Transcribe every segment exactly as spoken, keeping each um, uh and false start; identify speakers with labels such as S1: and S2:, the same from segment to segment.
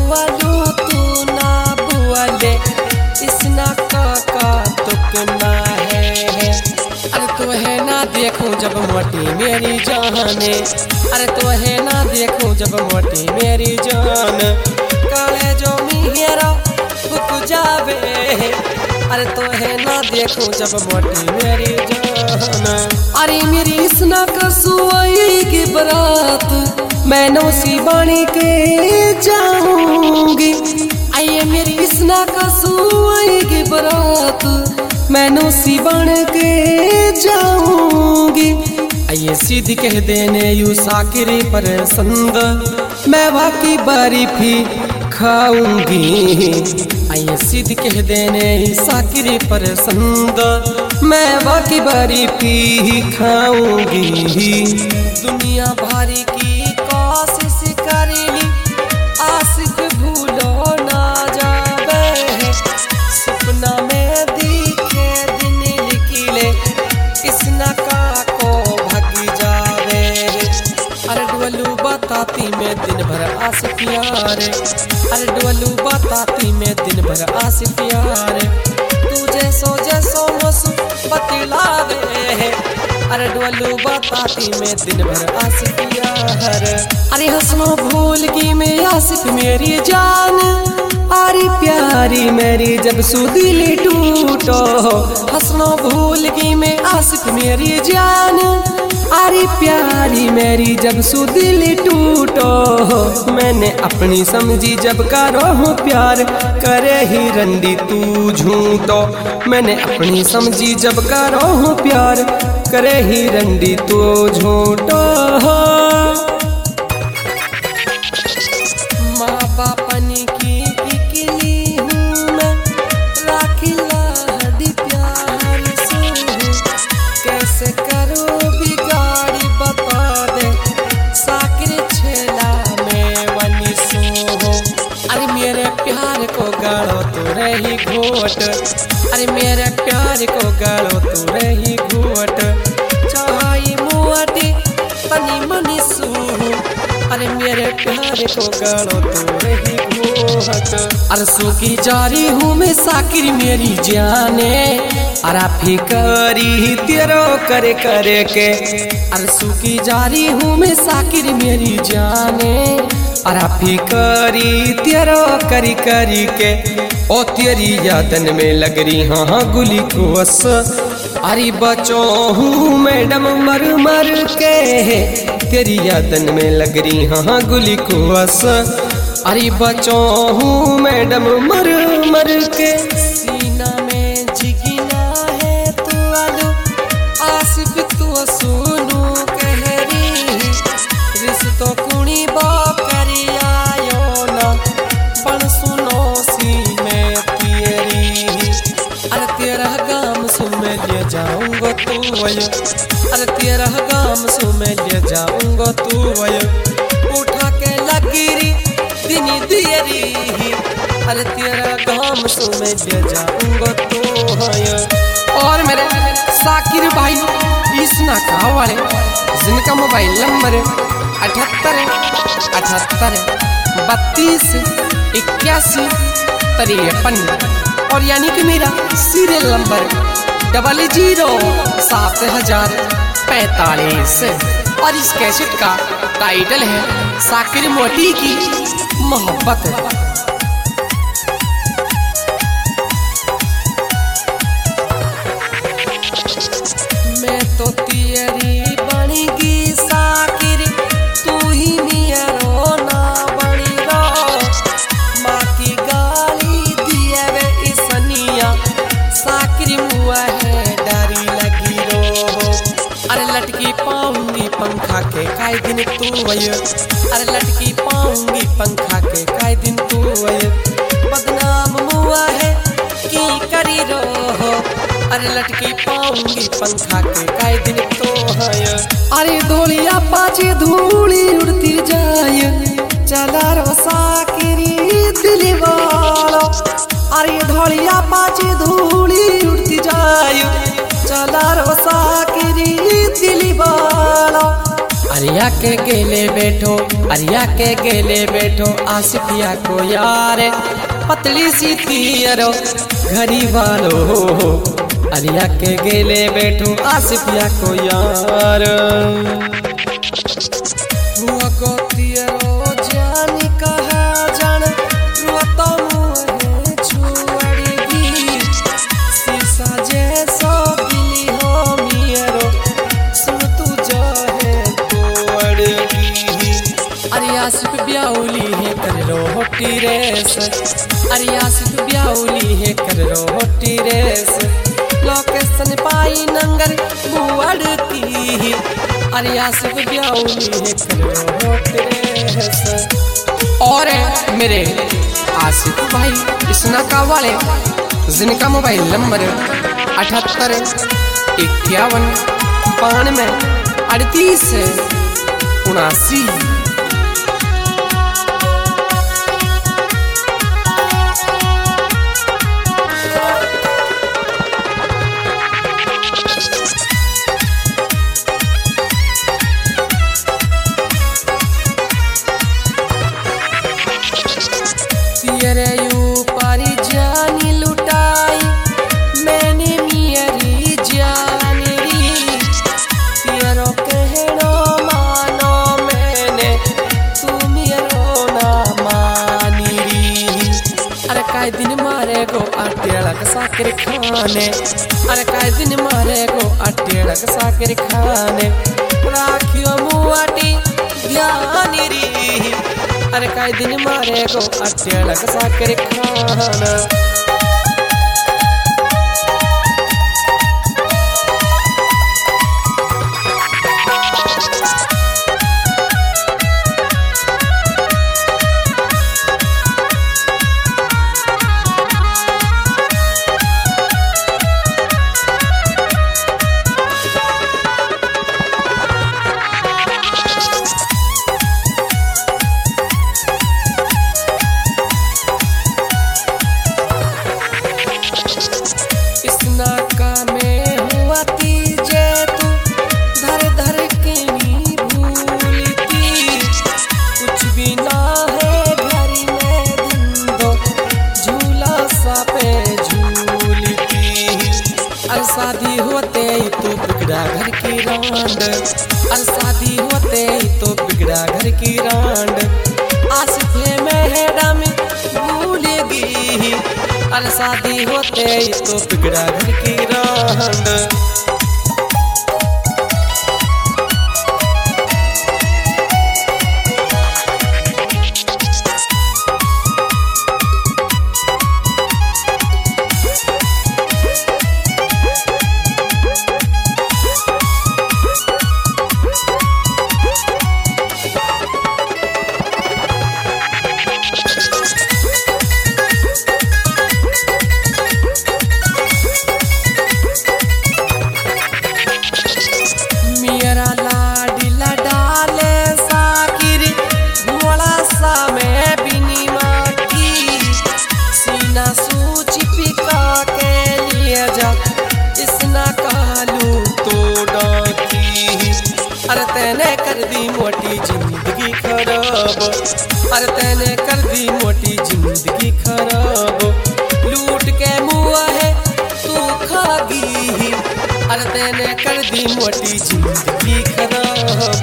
S1: बुआलू तू ना बुआले इसना काका तुकना है। अरे तो है ना देखूं जब मोटी मेरी जाने, अरे तो है ना देखूं जब मोटी मेरी जान, काले जो मेरा बुक जावे। अरे तो है ना देखूं जब मोटी मेरी जान। अरे मेरी इसना कसुआई की बरात मैं नौसी बाणी के जाऊंगी। आइए मेरी इसना कसुआई की बरात मैं नौसी बन के जाऊंगी। आइए सीधी कह देने यू साकिरी पसंद मैं वाकी बर्फी खाऊंगी। आइए सीधी कह देने साकिरी पसंद मैं वाकी बर्फी खाऊंगी। दुनिया भारी की कोशिश करेली आशिक भूलो ना जावे, सपना में दिखे दिन निकले इसना का को भग जावे। अरे डुअलू बताती मैं दिन भर आस प्यारे, अरे डुअलू बताती मैं दिन भर आस प्यारे, तू जैसो जैसो मसू बतला दे। अरे डुअलू बताती मैं दिन भर आस प्यारे। अरे हंसनो भूल की मैं आशिक मेरी जान, अरे प्यारी मेरी जब सुदिल टूटो। हंसनो भूल की मैं आशिक मेरी जान, अरे प्यारी मेरी जब सुदिल टूटो। मैंने अपनी समझी जब करो हूँ प्यार करे ही रंडी तू झूठो। मैंने अपनी समझी जब करो हूँ प्यार करे ही रंडी तू झूठो। माँ बापनी की इकली हूँ मैं राखिला हडी प्यार से, कैसे करो बिगाड़ी बता दे साकिर छेला में वनी सो। अरे मेरे प्यार को गाड़ो तू रही घोट, अरे मेरे प्यार को गाड़ो तू रही घोट, चाहे मुआटी तनी मनी सू। अरे मेरे प्यार को गाड़ो तू रही घोट। अरे सूखी जारी हूँ मैं साकिर मेरी जाने, अरे फिकरी तेरो करे करे के। अरे सूखी जारी हूँ मैं साकिर मेरी जाने, अरे फिकरी तेरो करी करी के। ओ तेरी यादन में लग रही हाँ गुली को अस, अरे बचो हूँ मैडम मर मर के। तेरी यादन में लग रही हाँ गुली को अस, अरे बचो हूँ मैडम मर मर के। सीना में जिगिना है तू आलू आशिक तू सुनू कहरी, रिश्तो कुणी बाप करी आयो ना पण सुनो सी मैं तेरी। अरे तेरा गाम सु मैं ले जाऊंगा तू वय, अरे तेरा गाम सु मैं ले जाऊंगा तू वय, उठा के लकीरी दिनी दियरी। अरे तेरा गाम सु मैं ले जाऊंगा तू वय। और मेरे साकिर भाई इसना का वाले जिनका मोबाइल नंबर अठहत्तर अठहत्तर बत्तीस इक्यासी तिरपन, और यानी कि मेरा सीरियल नंबर डबल जीरो सात हजार पैतालीस। और इस कैसेट का टाइटल है साकिर मोटी की मोहब्बत। मैं तो तेरी बनेगी साकिर तू ही मेरा ना बनी रो, माँ की गाली दिए वे इसनिया साकिर मुआ है डरी लगी रो। अरे लटकी पाऊंगी पंखा के काई दिन तू वय, अरे लटकी पाऊंगी पंखा के काई दिन तू वय, बदनाम मुआ है की करी रो। अरे लटकी पाऊंगी पंखा के काई दिन तो है। अरे धोलिया पाछे धूली उड़ती जाय चला रो साकिरी दिल वाला। अरे धोलिया पाछे धूली उड़ती जाय चला रो साकिरी दिल वाला। अरिया के गेले बैठो अरिया के गेले बैठो आसिफिया को यार पतली सी तीरो घरी वालो अरिया के गेले बैठो आसिफिया को यार हुआ को तीरो जानी कहा जान रुआ तो मुहे छुअड़गी शीशा जैसो बिली हो मियरो सुन तू जाए तोड़गी अरे आसिफ ब्याउली है कर रो होटी रेस अरे आसिफ ब्याउली है कर रो होटी रेस लोकेशन पाई नंगर बुआड़ की अरे आसिफ ब्याउली है कर रो होटी रेस। और मेरे आसिफ भाई इसनाका वाले जिनका मोबाइल नंबर अठहत्तर इक्यावन बानवे अड़तीस उनासी। तेरे ऊपरी जानी लुटाई मैंने मियरी जानी री तेरो कहनो मानो मैंने तू मियरो ना मानी री। अरे काई दिन मारे गो अटेलक साकर खाने अरे काई दिन मारे गो अटेलक साकर खाने राखियो मुआटी ध्यानी री अरे काई दिन मारे गो अटेलक साकर खाना। इसनाका में हुआ तीजे तू धर धर के नी भूलती कुछ भी ना है घर में दिन दो झूला सा पे झूलती। अरे शादी होते ही तो बिगड़ा घर की रांड अरे शादी होते ही तो बिगड़ा घर की रांड आसिफे मैडम भूलेगी अरे शादी होते ही तो बिगड़ा घर की रांड। अरे तेने कर दी मोटी जिंदगी खराब अरे तेने कर दी मोटी जिंदगी खराब लूट के मुआ है तू खागी अरे तेने कर दी मोटी जिंदगी खराब।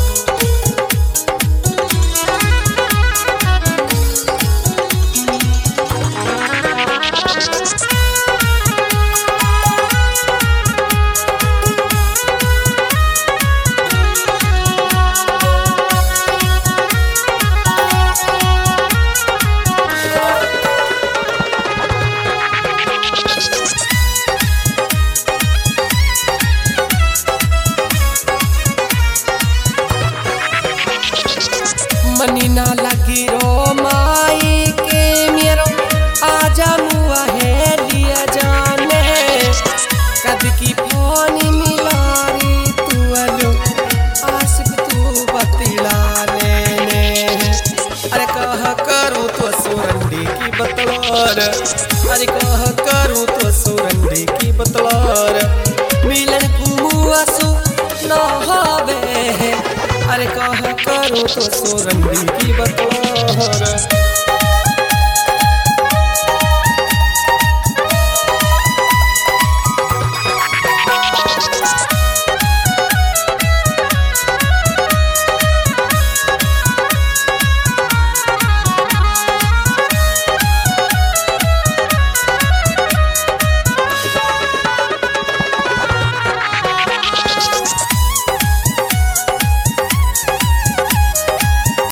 S1: मनी ना लगी रो माई के मेरो आजा मुआ है लिया जाने कद की फोनी मिलारी तू अलो आशिक तू बतला लेने अरे कह करूँ तो सुरंडी की बतलार अरे कह करूँ तो सुरंडी की बतलार मिलन कुआसु न होवे अरे कहा करो तो सोरंगी की बतौर